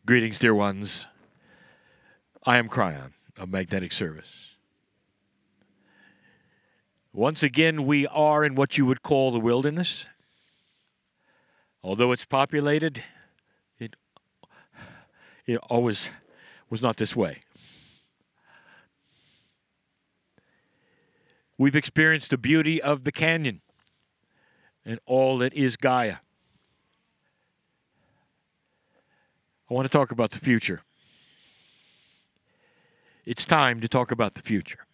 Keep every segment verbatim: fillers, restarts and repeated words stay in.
Greetings, dear ones. I am Cryon of Magnetic Service. Once again, we are in what you would call the wilderness. Although it's populated, it, it always was not this way. We've experienced the beauty of the canyon and all that is Gaia. I want to talk about the future. It's time to talk about the future.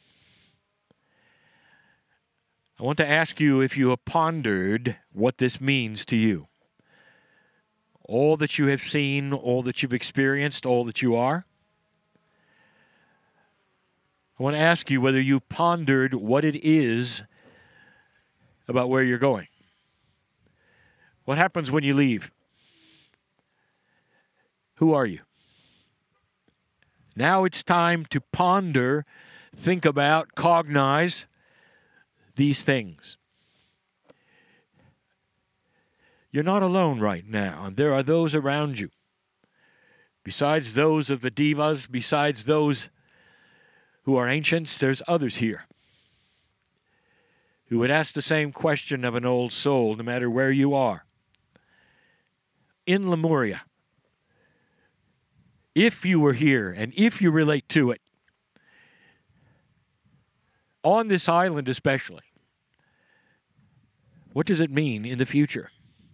I want to ask you if you have pondered what this means to you. All that you have seen, all that you've experienced, all that you are. I want to ask you whether you've pondered what it is about where you're going. What happens when you leave? Who are you? Now it's time to ponder, think about, cognize these things. You're not alone right now, and there are those around you. Besides those of the devas, besides those who are ancients, there's others here who would ask the same question of an old soul, no matter where you are. In Lemuria, if you were here and if you relate to it, on this island especially, what does it mean in the future?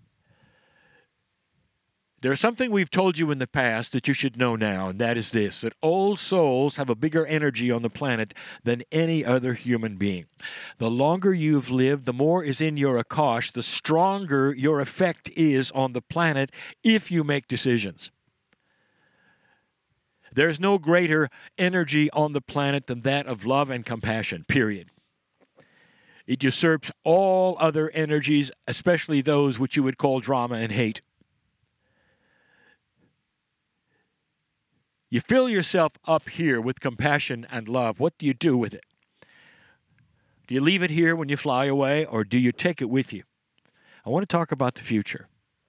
There's something we've told you in the past that you should know now, and that is this, that old souls have a bigger energy on the planet than any other human being. The longer you've lived, the more is in your Akash, the stronger your effect is on the planet if you make decisions. There's no greater energy on the planet than that of love and compassion, period. It usurps all other energies, especially those which you would call drama and hate. You fill yourself up here with compassion and love. What do you do with it? Do you leave it here when you fly away, or do you take it with you? I want to talk about the future.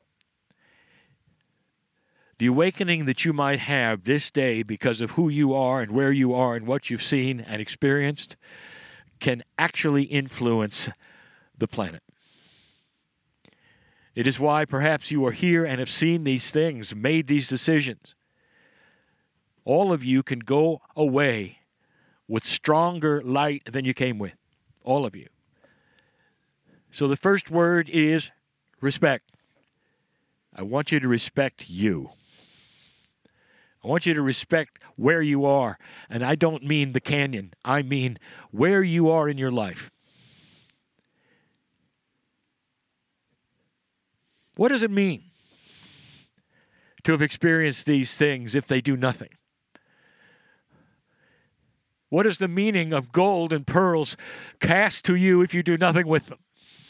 The awakening that you might have this day because of who you are and where you are and what you've seen and experienced can actually influence the planet. It is why perhaps you are here and have seen these things, made these decisions. All of you can go away with stronger light than you came with. All of you. So the first word is respect. I want you to respect you. I want you to respect where you are. And I don't mean the canyon. I mean where you are in your life. What does it mean to have experienced these things if they do nothing? What is the meaning of gold and pearls cast to you if you do nothing with them?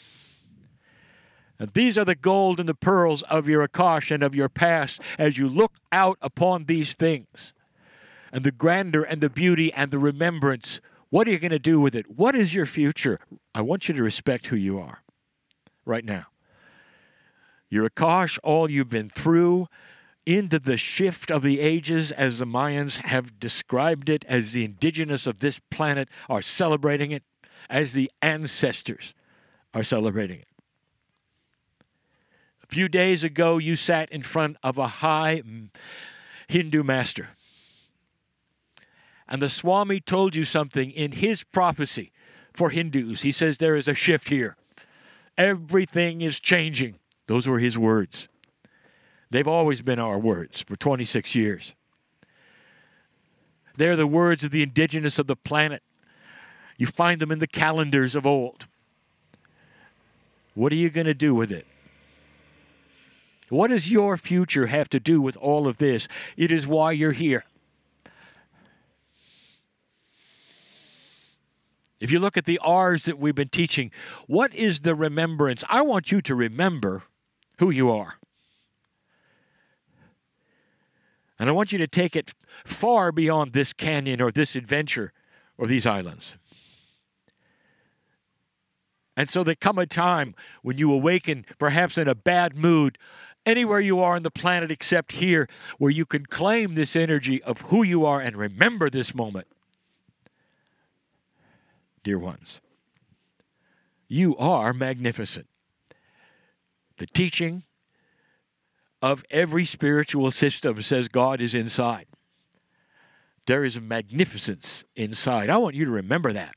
And these are the gold and the pearls of your Akash and of your past as you look out upon these things. And the grandeur and the beauty and the remembrance. What are you going to do with it? What is your future? I want you to respect who you are right now. Your Akash, all you've been through, into the shift of the ages as the Mayans have described it, as the indigenous of this planet are celebrating it, as the ancestors are celebrating it. A few days ago, you sat in front of a high Hindu master. And the Swami told you something in his prophecy for Hindus. He says there is a shift here. Everything is changing. Those were his words. They've always been our words for twenty-six years. They're the words of the indigenous of the planet. You find them in the calendars of old. What are you going to do with it? What does your future have to do with all of this? It is why you're here. If you look at the R's that we've been teaching, what is the remembrance? I want you to remember who you are. And I want you to take it far beyond this canyon or this adventure or these islands. And so there come a time when you awaken, perhaps in a bad mood, anywhere you are on the planet except here, where you can claim this energy of who you are and remember this moment. Dear ones, you are magnificent. The teaching of every spiritual system says God is inside. There is a magnificence inside. I want you to remember that.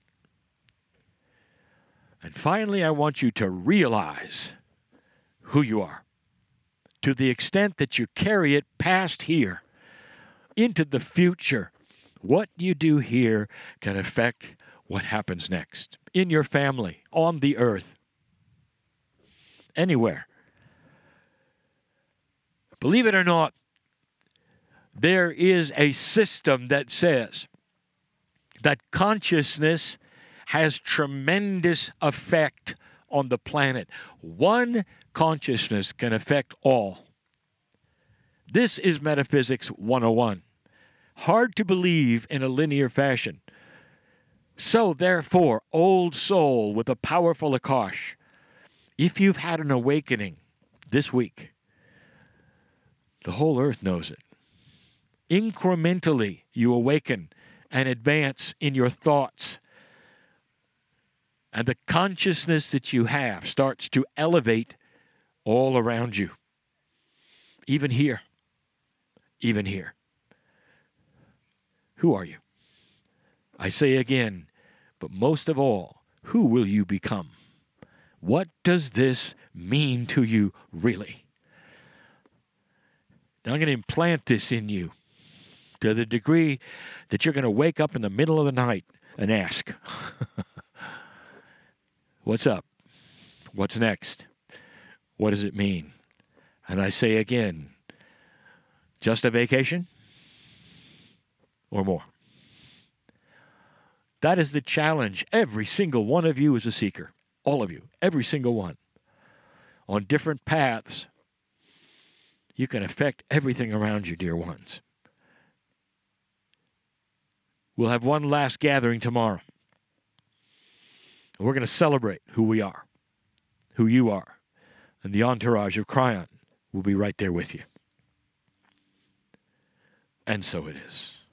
And finally, I want you to realize who you are, to the extent that you carry it past here into the future. What you do here can affect what happens next in your family, on the earth, anywhere. Believe it or not, there is a system that says that consciousness has tremendous effect on the planet. One consciousness can affect all. This is Metaphysics one oh one. Hard to believe in a linear fashion. So, therefore, old soul with a powerful Akash, if you've had an awakening this week, the whole earth knows it. Incrementally, you awaken and advance in your thoughts. And the consciousness that you have starts to elevate all around you. Even here. Even here. Who are you? I say again, but most of all, who will you become? What does this mean to you really? Now I'm going to implant this in you to the degree that you're going to wake up in the middle of the night and ask, what's up? What's next? What does it mean? And I say again, just a vacation or more? That is the challenge. Every single one of you is a seeker. All of you. Every single one. On different paths, you can affect everything around you, dear ones. We'll have one last gathering tomorrow. We're going to celebrate who we are, who you are. And the entourage of Kryon will be right there with you. And so it is.